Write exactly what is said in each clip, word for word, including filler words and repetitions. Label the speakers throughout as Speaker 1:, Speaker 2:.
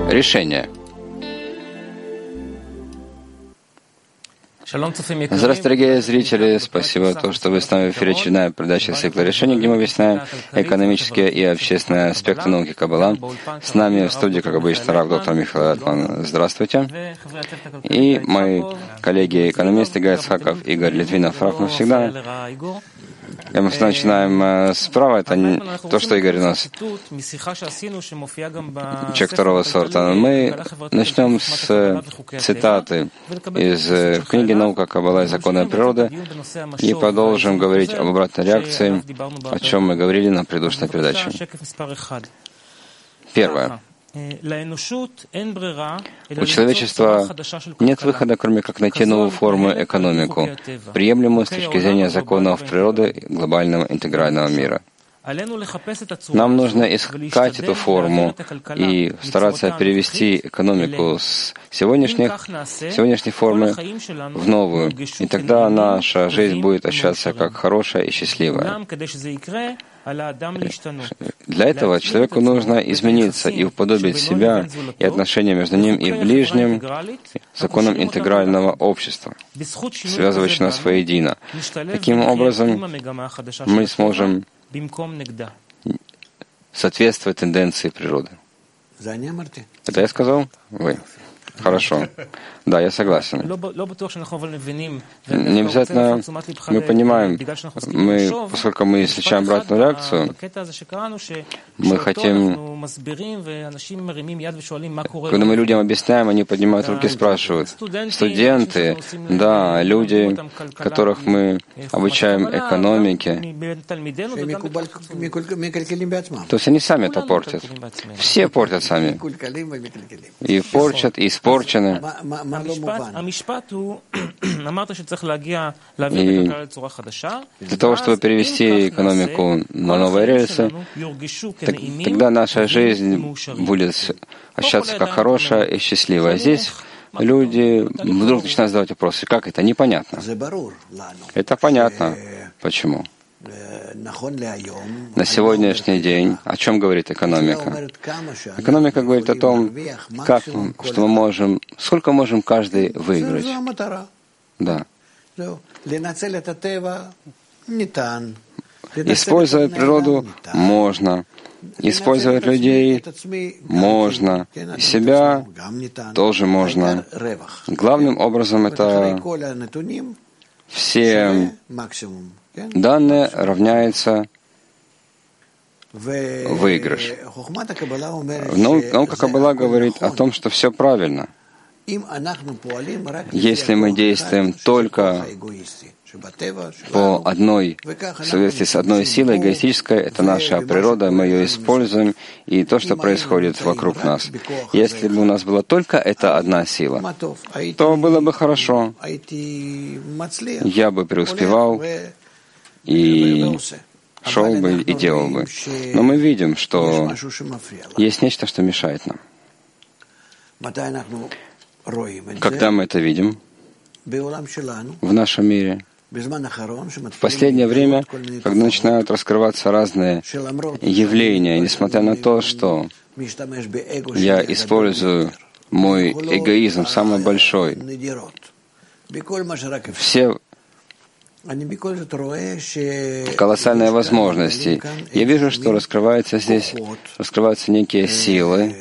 Speaker 1: решение. Здравствуйте, дорогие зрители! Спасибо, то, что вы с нами в эфире. Очередная передача цикла решений, где мы объясняем экономические и общественные аспекты науки Каббала. С нами в студии, как обычно, рав доктор Михаил Альтман. Здравствуйте. И мои коллеги-экономисты Игорь Ицхаков, Игорь Литвинов, рав навсегда. И мы начинаем справа. Это не то, что Игорь у нас человек второго сорта. Мы начнем с цитаты из книги «Наука Каббала и законы природы» и продолжим говорить об обратной реакции, о чем мы говорили на предыдущей передаче. Первое. У человечества нет выхода, кроме как найти новую форму экономику, приемлемую с точки зрения законов природы и глобального интегрального мира. Нам нужно искать эту форму и стараться перевести экономику с сегодняшних, сегодняшней формы в новую. И тогда наша жизнь будет ощущаться как хорошая и счастливая. Для этого человеку нужно измениться и уподобить себя и отношения между ним и ближним законом интегрального общества, связывающего нас воедино. Таким образом, мы сможем соответствовать тенденции природы. Это я сказал? Вы. Хорошо. Да, я согласен. Не обязательно мы понимаем, мы, поскольку мы изучаем обратную реакцию, мы хотим, когда мы людям объясняем, они поднимают руки и спрашивают. Студенты, да, люди, которых мы обучаем экономике, то есть они сами это портят. Все портят сами. И порчат, и испорчены. И для того, чтобы перевести экономику на новые рельсы, так, тогда наша жизнь будет ощущаться как хорошая и счастливая. Здесь люди вдруг начинают задавать вопросы. Как это? Непонятно. Это понятно. Почему? На сегодняшний день о чем говорит экономика? Экономика говорит о том, как, что мы можем, сколько можем каждый выиграть. Да. Использовать природу можно. Использовать людей можно. И себя тоже можно. Главным образом это все данные равняется выигрыш. Наука Каббала говорит о том, что все правильно. Если мы действуем только по одной, в соответствии с одной силой эгоистической, это наша природа, мы ее используем, и то, что происходит вокруг нас. Если бы у нас была только эта одна сила, то было бы хорошо. Я бы преуспевал и шел бы и делал бы. Но мы видим, что есть нечто, что мешает нам. Когда мы это видим в нашем мире, в последнее время, когда начинают раскрываться разные явления, несмотря на то, что я использую мой эгоизм самый большой, все колоссальные возможности, я вижу, что раскрываются здесь, раскрываются некие силы,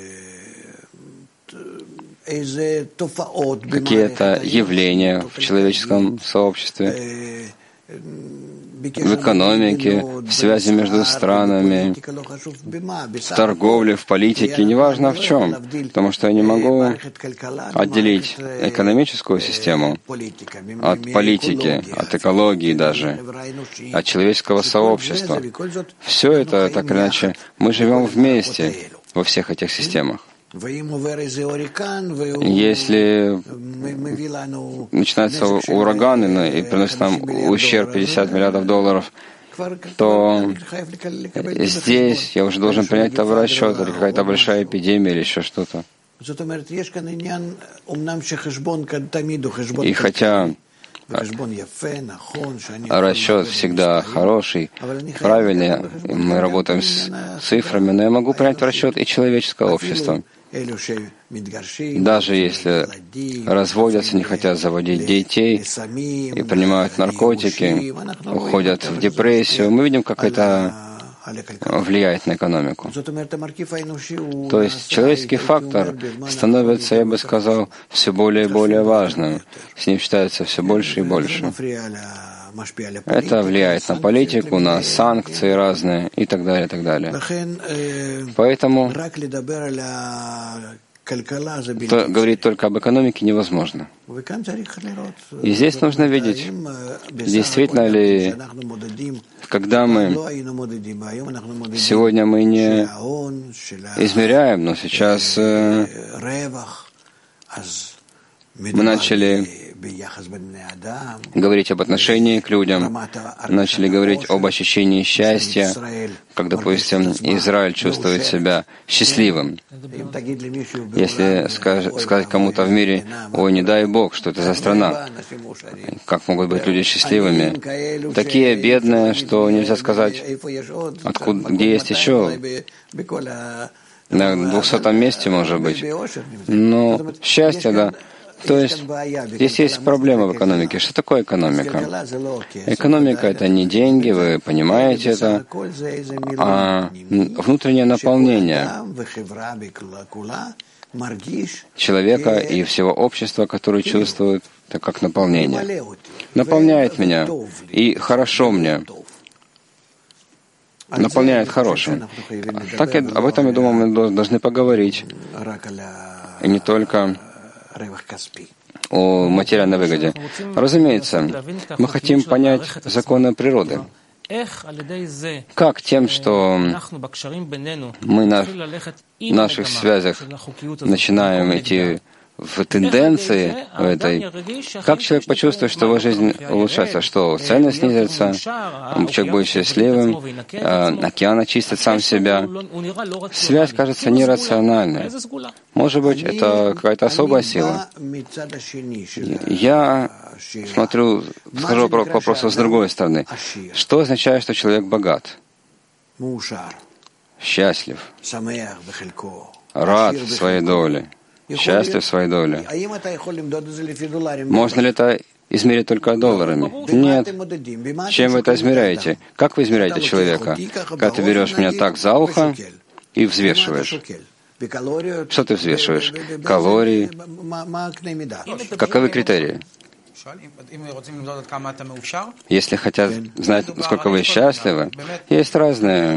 Speaker 1: какие-то явления в человеческом сообществе, в экономике, в связи между странами, в торговле, в политике, неважно в чем, потому что я не могу отделить экономическую систему от политики, от экологии даже, от человеческого сообщества. Все это, так или иначе, мы живем вместе во всех этих системах. Если начинается ураган и приносит нам ущерб пятьдесят миллиардов долларов, то здесь я уже должен принять это в расчет, или какая-то большая эпидемия, или еще что-то. И хотя расчет всегда хороший, правильный, мы работаем с цифрами, но я могу принять в расчет и человеческое общество. Даже если разводятся, не хотят заводить детей и принимают наркотики, уходят в депрессию, мы видим, как это влияет на экономику. То есть человеческий фактор становится, я бы сказал, все более и более важным. С ним считается все больше и больше. Это влияет на политику, на санкции разные и так далее, и так далее. Поэтому то, говорить только об экономике невозможно. И здесь нужно видеть, действительно ли, когда мы сегодня мы не измеряем, но сейчас э, мы начали говорить об отношении к людям, начали говорить об ощущении счастья, как, допустим, Израиль чувствует себя счастливым. Если скаж, сказать кому-то в мире, ой, не дай Бог, что это за страна, как могут быть люди счастливыми? Такие бедные, что нельзя сказать, откуда, где есть еще, на двухсотом месте, может быть. Но счастье, да. То есть здесь есть проблема в экономике. Что такое экономика? Экономика — это не деньги, вы понимаете это, а внутреннее наполнение человека и всего общества, который чувствует это как наполнение. Наполняет меня, и хорошо мне. Наполняет хорошим. Так и об этом, я думаю, мы должны поговорить. И не только о материальной выгоде. Разумеется, мы хотим понять законы природы. Как тем, что мы на наших связях начинаем идти в тенденции в этой, как человек почувствует, что его жизнь улучшается, что ценность снизится, человек будет счастливым, океан очистит сам себя. Связь кажется нерациональной. Может быть, это какая-то особая сила. Я смотрю, схожу к вопросу с другой стороны. Что означает, что человек богат, счастлив, рад своей доле, счастье в своей доле? Можно ли это измерить только долларами? Нет. Чем вы это измеряете? Как вы измеряете человека? Когда ты берешь меня так за ухо и взвешиваешь. Что ты взвешиваешь? Калории. Каковы критерии? Если хотят знать, насколько вы счастливы, есть разные.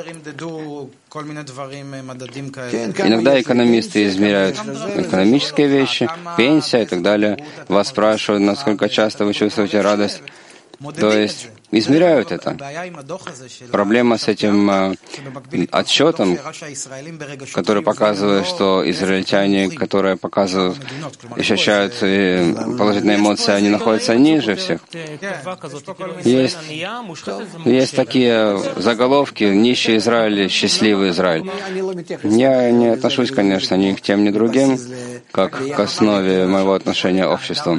Speaker 1: Иногда экономисты измеряют экономические вещи, пенсия и так далее. Вас спрашивают, насколько часто вы чувствуете радость. То есть измеряют это. Проблема с этим э, отчетом, который показывает, что израильтяне, которые показывают, ощущают э, положительные эмоции, они находятся ниже всех. Есть, есть такие заголовки: «Нищий Израиль, счастливый Израиль». Я не отношусь, конечно, ни к тем, ни к другим, как к основе моего отношения к обществу.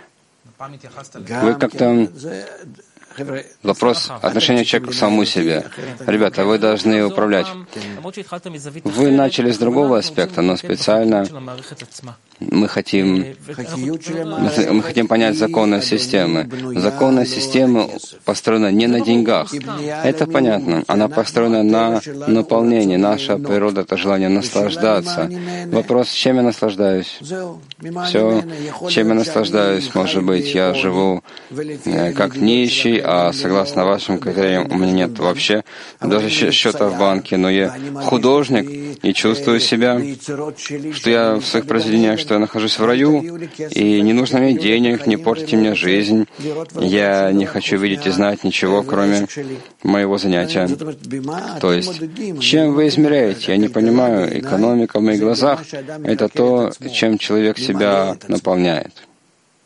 Speaker 1: Вы как-то... Вопрос отношения человека к самому себе. Ребята, вы должны управлять. Вы начали с другого аспекта, но специально мы хотим, мы хотим понять законы системы. Законы системы построены не на деньгах. Это понятно. Она построена на наполнении. Наша природа — это желание наслаждаться. Вопрос, чем я наслаждаюсь? Все, чем я наслаждаюсь, может быть, я живу как нищий, а согласно вашим критериям у меня нет вообще даже счета в банке, но я художник и чувствую себя, что я в своих произведениях, что я нахожусь в раю, и не нужно мне денег, не портите мне жизнь. Я не хочу видеть и знать ничего, кроме моего занятия. То есть, чем вы измеряете? Я не понимаю. Экономика в моих глазах — это то, чем человек себя наполняет.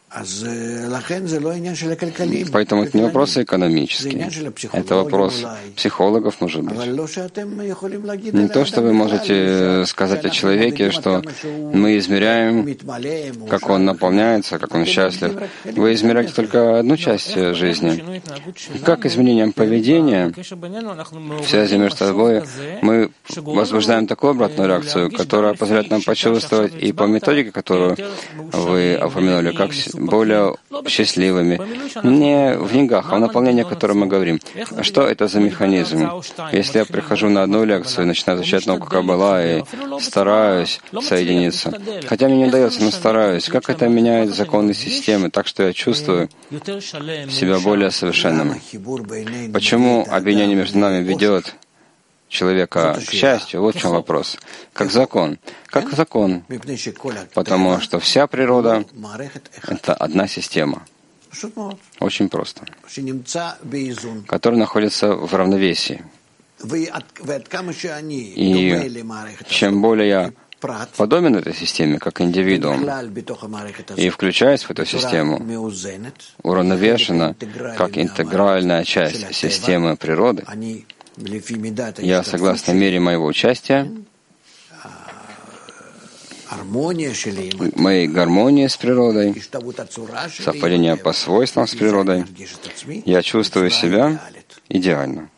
Speaker 1: Поэтому это не вопрос экономический, это вопрос психологов, может быть. Не то, что вы можете сказать о человеке, что мы измеряем, как он наполняется, как он счастлив. Вы измеряете только одну часть жизни. Как изменением поведения, в связи между собой, мы возбуждаем такую обратную реакцию, которая позволяет нам почувствовать и по методике, которую вы упомянули, как более счастливыми. Не в деньгах, а в наполнении, о котором мы говорим. Что это за механизм? Если я прихожу на одну лекцию и начинаю изучать науку Каббала и стараюсь соединиться, хотя мне не удается, но стараюсь, как это меняет законы системы, так что я чувствую себя более совершенным. Почему объединение между нами ведет человека к счастью? Вот в чем вопрос. Как закон. Как закон. Потому что вся природа — это одна система. Очень просто. Которая находится в равновесии. И чем более я подобен этой системе, как индивидуум, и включаясь в эту систему, уравновешена, как интегральная часть системы природы, я, согласно мере моего участия, моей гармонии с природой, совпадение по свойствам с природой, я чувствую себя идеально.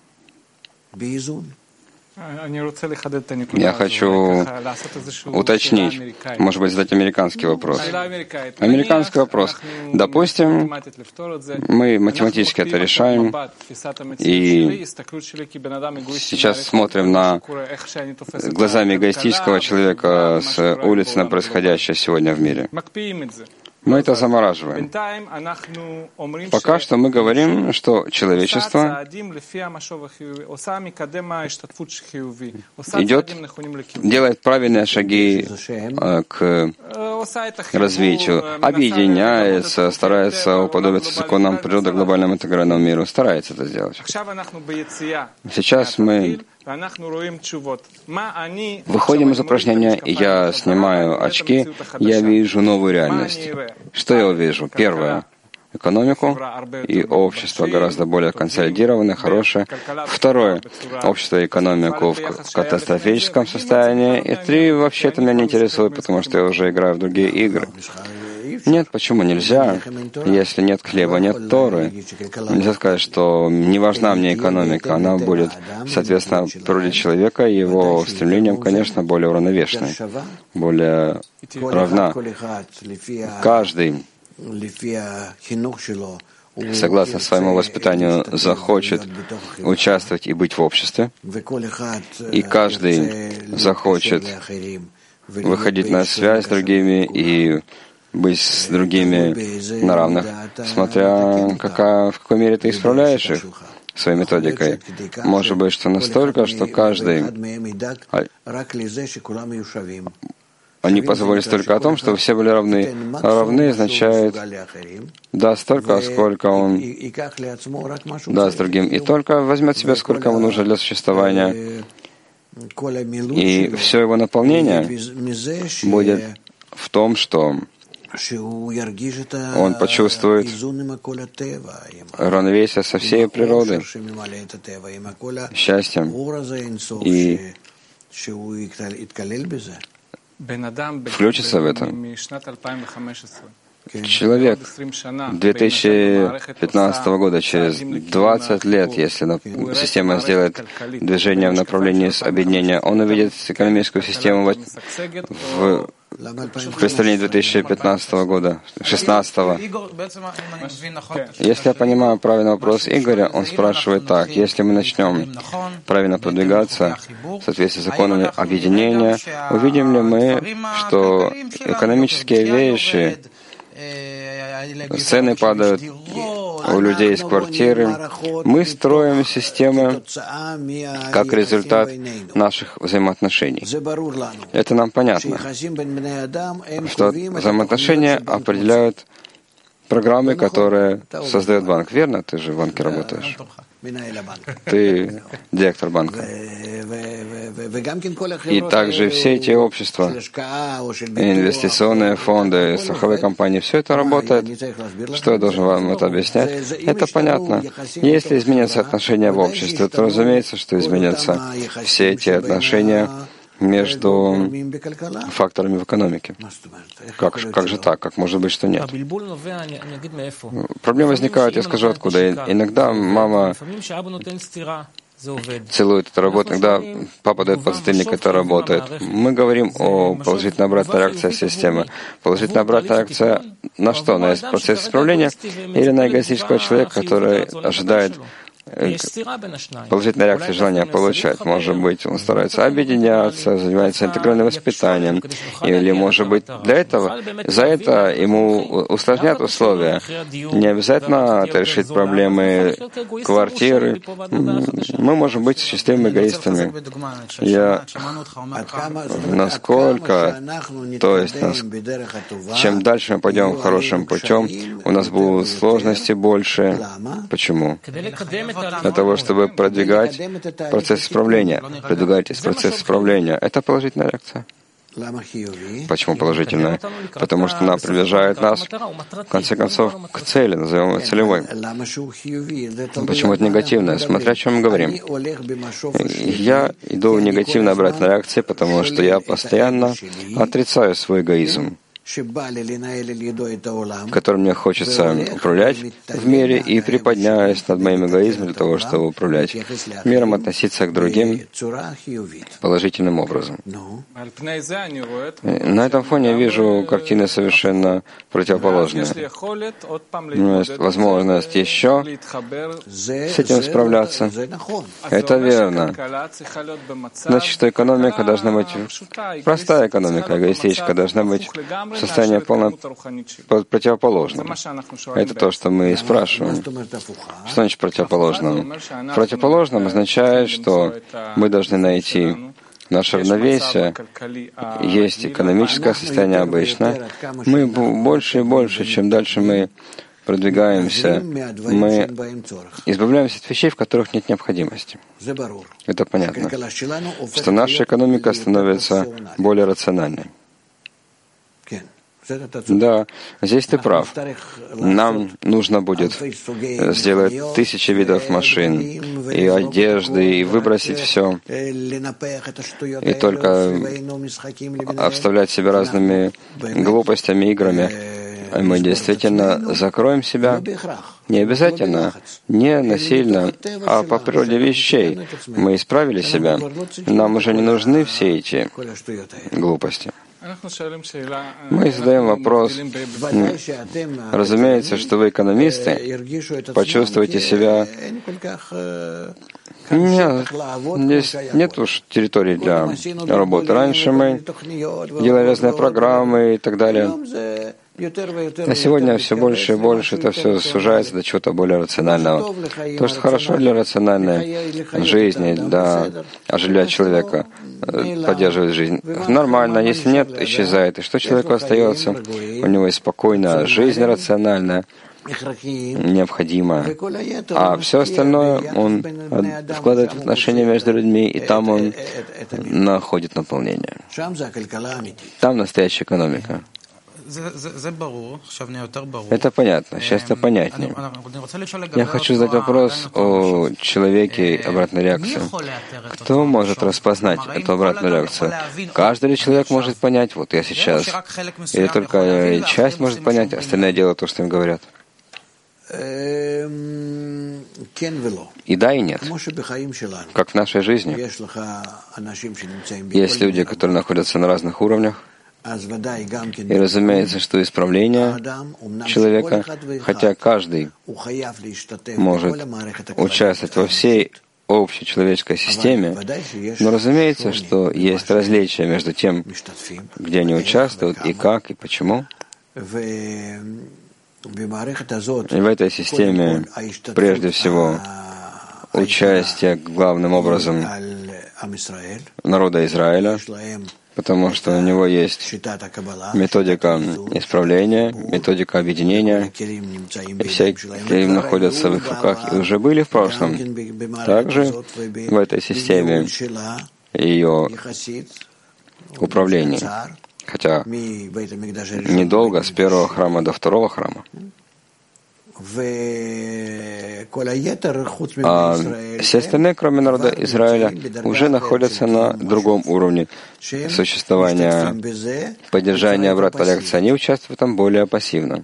Speaker 1: Я хочу уточнить, может быть, задать американский вопрос. Американский вопрос. Допустим, мы математически это решаем, и сейчас смотрим на глазами эгоистического человека с улицы на происходящее сегодня в мире. Мы это замораживаем. Пока что мы говорим, что человечество идет, делает правильные шаги к развитию, объединяется, старается уподобиться законам природы, глобальному интегральному миру, старается это сделать. Сейчас мы выходим из упражнения, я снимаю очки, я вижу новую реальность. Что я увижу? Первое — экономику и общество гораздо более консолидированное, хорошее. Второе — общество и экономику в катастрофическом состоянии. И три — вообще это меня не интересует, потому что я уже играю в другие игры. Нет, почему нельзя? Если нет хлеба, нет Торы. Нельзя сказать, что не важна мне экономика. Она будет, соответственно, природе человека и его стремлениям, конечно, более уравновешенной, более равна. Каждый, согласно своему воспитанию, захочет участвовать и быть в обществе, и каждый захочет выходить на связь с другими и быть с другими на равных, смотря какая, в какой мере ты исправляешь их своей методикой. Может быть, что настолько, что каждый... Они позаботились только о том, чтобы все были равны. А равны означает да столько, сколько он даст другим, и только возьмет себе, сколько ему нужно для существования. И все его наполнение будет в том, что он почувствует равновесие со всей природой, счастьем, и включится в это. Человек две тысячи пятнадцатого года, через двадцать лет, если система сделает движение в направлении объединения, он увидит экономическую систему в в представлении две тысячи пятнадцатого года, шестнадцатого. Если я понимаю правильно вопрос Игоря, он спрашивает так: если мы начнем правильно продвигаться в соответствии с законами объединения, увидим ли мы, что экономические вещи, цены падают у людей из квартиры, мы строим системы как результат наших взаимоотношений. Это нам понятно, что взаимоотношения определяют программы, которые создает банк. Верно? Ты же в банке работаешь. Ты директор банка. И также все эти общества, инвестиционные фонды, страховые компании, все это работает. Что я должен вам это объяснять? Это понятно. Если изменятся отношения в обществе, то разумеется, что изменятся все эти отношения между факторами в экономике. Как, как же так? Как может быть, что нет? Проблемы возникают, я скажу откуда. Иногда мама целует, это работает, иногда папа дает подзатыльник, это работает. Мы говорим о положительной обратной реакции системы. Положительная обратная реакция на что? На процесс исправления или на эгоистического человека, который ожидает положительная реакция желания получать. Может быть, он старается объединяться, занимается интегральным воспитанием. Или, может быть, для этого, за это ему усложнят условия. Не обязательно это решить проблемы квартиры. Мы можем быть счастливыми эгоистами. Я насколько, то есть, нас, чем дальше мы пойдем хорошим путем, у нас будут сложности больше. Почему? Для того, чтобы продвигать процесс исправления. Продвигать процесс исправления. Это положительная реакция. Почему положительная? Потому что она приближает нас, в конце концов, к цели, назовем ее целевой. Почему это негативное? Смотря о чем мы говорим. Я иду в негативной обратной реакции, потому что я постоянно отрицаю свой эгоизм, которым мне хочется управлять в мире, и приподняюсь над моим эгоизмом для того, чтобы управлять миром, относиться к другим положительным образом. На этом фоне я вижу картины совершенно противоположные. Есть возможность еще с этим справляться. Это верно. Значит, что экономика должна быть простая экономика, эгоистическая должна быть состояние полно противоположным. Это то, что мы и спрашиваем. Что значит противоположным? Противоположным означает, что мы должны найти наше равновесие. Есть экономическое состояние обычно. Мы больше и больше, чем дальше мы продвигаемся, мы избавляемся от вещей, в которых нет необходимости. Это понятно. Что наша экономика становится более рациональной. Да, здесь ты прав. Нам нужно будет сделать тысячи видов машин и одежды, и выбросить все, и только обставлять себя разными глупостями, играми. И мы действительно закроем себя. Не обязательно, не насильно, а по природе вещей. Мы исправили себя. Нам уже не нужны все эти глупости. Мы задаем вопрос. Разумеется, что вы экономисты, почувствуете себя... Нет, здесь нет уж территории для работы. Раньше мы делали разные программы и так далее. А сегодня все больше и больше это все сужается до чего-то более рационального. То, что хорошо для рациональной жизни, да, оживлять человека, поддерживать жизнь. Нормально, если нет, исчезает. И что человеку остается? У него есть спокойная жизнь рациональная, необходимая. А все остальное он вкладывает в отношения между людьми, и там он находит наполнение. Там настоящая экономика. Это понятно, сейчас это понятнее. Я хочу задать вопрос о человеке обратной реакции. Кто может распознать эту обратную реакцию? Каждый ли человек может понять, вот я сейчас, или только часть может понять, остальное дело то, что им говорят? И да, и нет. Как в нашей жизни. Есть люди, которые находятся на разных уровнях. И разумеется, что исправление человека, хотя каждый может участвовать во всей общей человеческой системе, но разумеется, что есть различия между тем, где они участвуют, и как, и почему. И в этой системе, прежде всего, участие главным образом народа Израиля, потому что у него есть методика исправления, методика объединения, и все клеим находятся в их руках и уже были в прошлом. Также в этой системе ее управления, хотя недолго, с первого храма до второго храма. А все остальные, кроме народа Израиля, уже находятся на другом уровне существования, поддержания обратной лекции. Они участвуют там более пассивно.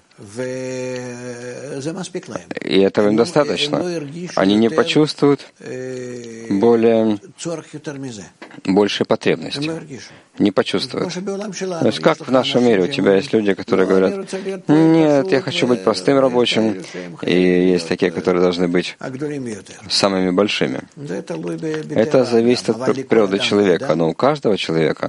Speaker 1: И этого им достаточно. Они не почувствуют более большей потребности. Не почувствуют. То есть как в нашем мире у тебя есть люди, которые говорят: нет, я хочу быть простым рабочим, и есть такие, которые должны быть самыми большими. Это зависит от природы человека, но у каждого человека,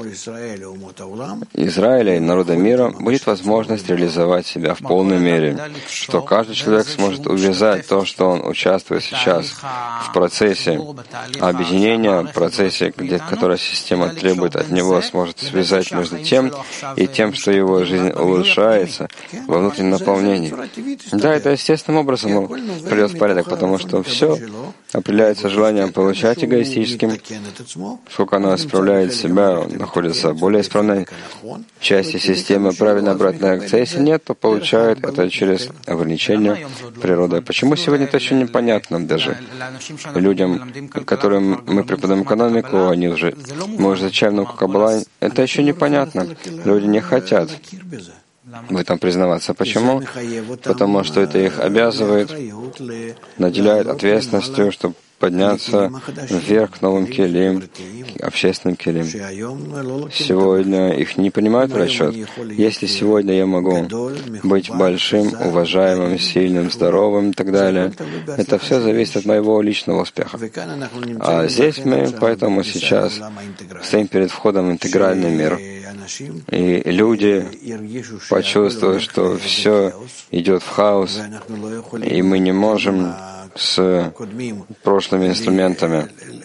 Speaker 1: Израиля и народа мира, будет возможность реализовать себя в полной мере, что каждый человек сможет увязать то, что он участвует сейчас в процессе объединения, в процессе, где, которая система требует от него, сможет связать между тем и тем, что его жизнь улучшается во внутреннем наполнении. Да, это естественным образом придет в порядок, потому что все определяется желанием получать эгоистическим. Сколько оно исправляет себя, он находится в более исправной части системы правильной обратной реакции. Если нет, то получает это через ограничение природы. Почему сегодня это еще непонятно даже людям, которым мы преподаем экономику, они уже, мы уже изучаем науку Каббала, это еще непонятно. Люди не хотят в этом признаваться. Почему? Потому что это их обязывает, наделяет ответственностью, чтобы подняться вверх к новым келим, общественным келим. Сегодня их не принимают в расчет. Если сегодня я могу быть большим, уважаемым, сильным, здоровым и так далее, это все зависит от моего личного успеха. А здесь мы поэтому сейчас стоим перед входом в интегральный мир. И люди почувствуют, что все идет в хаос, и мы не можем с прошлыми инструментами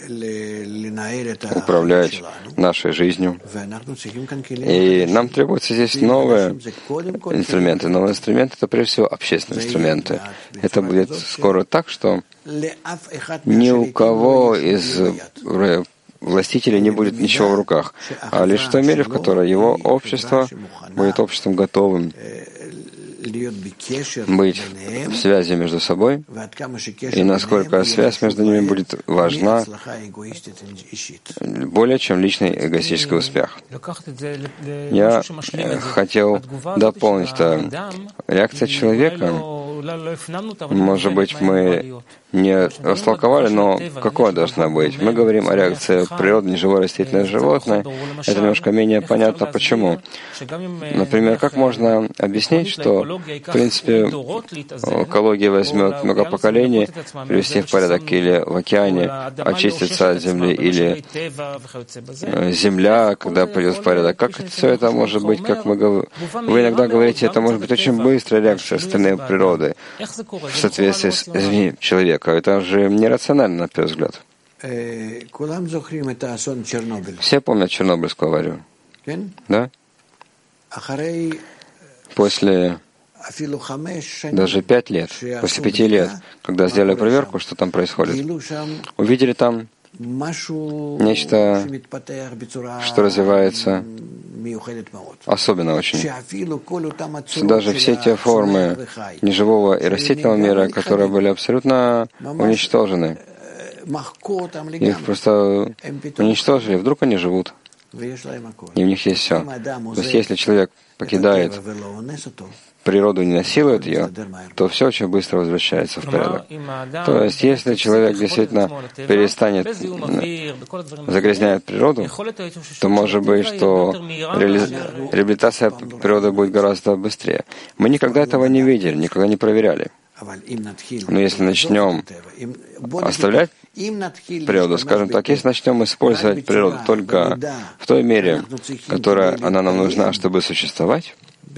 Speaker 1: управлять нашей жизнью. И нам требуются здесь новые инструменты. Новые инструменты — это прежде всего общественные инструменты. Это будет скоро так, что ни у кого из властителей не будет ничего в руках, а лишь в той мере, в которой его общество будет обществом готовым быть в связи между собой, и насколько связь между ними будет важна более чем личный эгоистический успех. Я хотел дополнить это. Реакция человека, может быть, мы не растолковали, но какое должна быть? Мы говорим о реакции природы, неживое растительное животное. Это немножко менее понятно, почему. Например, как можно объяснить, что, в принципе, экология возьмет много поколений, привести в порядок, или в океане очиститься от земли, или земля, когда придет в порядок. Как это, все это может быть, как мы говорим? Вы иногда говорите, это может быть очень быстрая реакция со стороны природы в соответствии с извини, человека. Это же нерационально, на первый взгляд. Все помнят Чернобыльскую аварию? Да? После даже пять лет, после пяти лет, когда сделали проверку, что там происходит, увидели там нечто, что развивается особенно очень. Что даже все те формы неживого и растительного мира, которые были абсолютно уничтожены, их просто уничтожили, вдруг они живут. И у них есть все. То есть если человек покидает природу, не насилует ее, то все очень быстро возвращается в порядок. То есть если человек действительно перестанет загрязнять природу, то может быть, что реали... реабилитация природы будет гораздо быстрее. Мы никогда этого не видели, никогда не проверяли. Но если начнем оставлять природу, скажем так, если начнем использовать природу только в той мере, которая она нам нужна, чтобы существовать,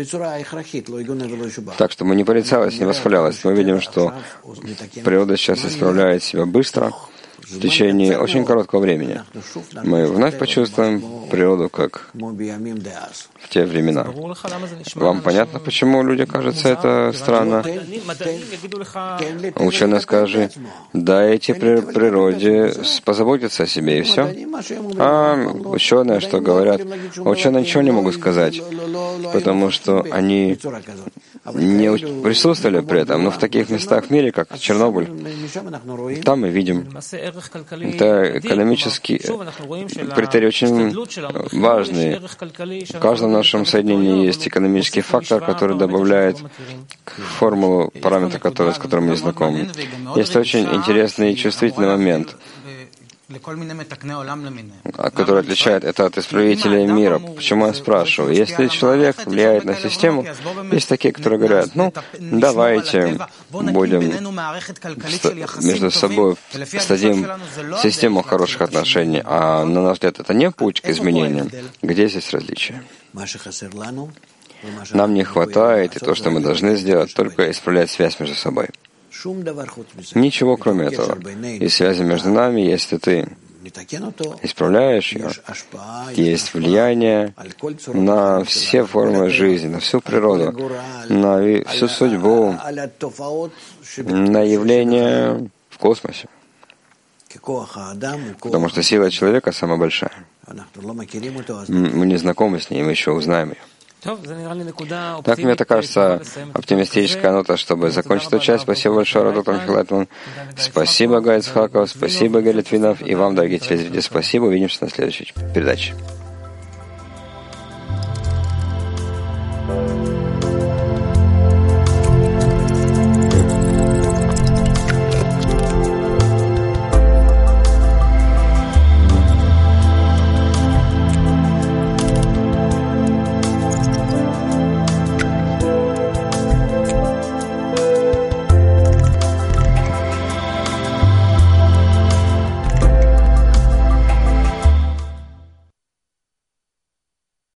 Speaker 1: так что мы не порицалась, не восхвалялась. Мы видим, что природа сейчас исправляет себя быстро, в течение очень короткого времени мы вновь почувствуем природу, как в те времена. Вам понятно, почему людям кажется это странно? Ученые скажут, дайте природе позаботиться о себе, и все. А ученые что говорят? Ученые ничего не могут сказать, потому что они не присутствовали при этом, но в таких местах в мире, как Чернобыль, там мы видим. Это экономический критерий очень важный. В каждом нашем соединении есть экономический фактор, который добавляет к формулу параметра, который, с которым мы знакомы. Есть очень интересный и чувствительный момент, который отличает это от исправителей мира. Почему я спрашиваю? Если человек влияет на систему, есть такие, которые говорят, ну, давайте будем между собой создадим систему хороших отношений, а на наш взгляд это не путь к изменениям. Где здесь различие? Нам не хватает, и то, что мы должны сделать, только исправлять связь между собой. Ничего кроме этого. И связи между нами, если ты исправляешь ее, есть влияние на все формы жизни, на всю природу, на всю судьбу, на явления в космосе. Потому что сила человека самая большая. Мы не знакомы с ней, мы еще узнаем ее. Так, мне это кажется, оптимистическая нота, чтобы закончить эту часть. Спасибо большое, доктор Михаил Лайтман. Спасибо, Гайц Хаков, спасибо, Игорь Литвинов, и вам, дорогие телезрители, спасибо. Увидимся на следующей передаче.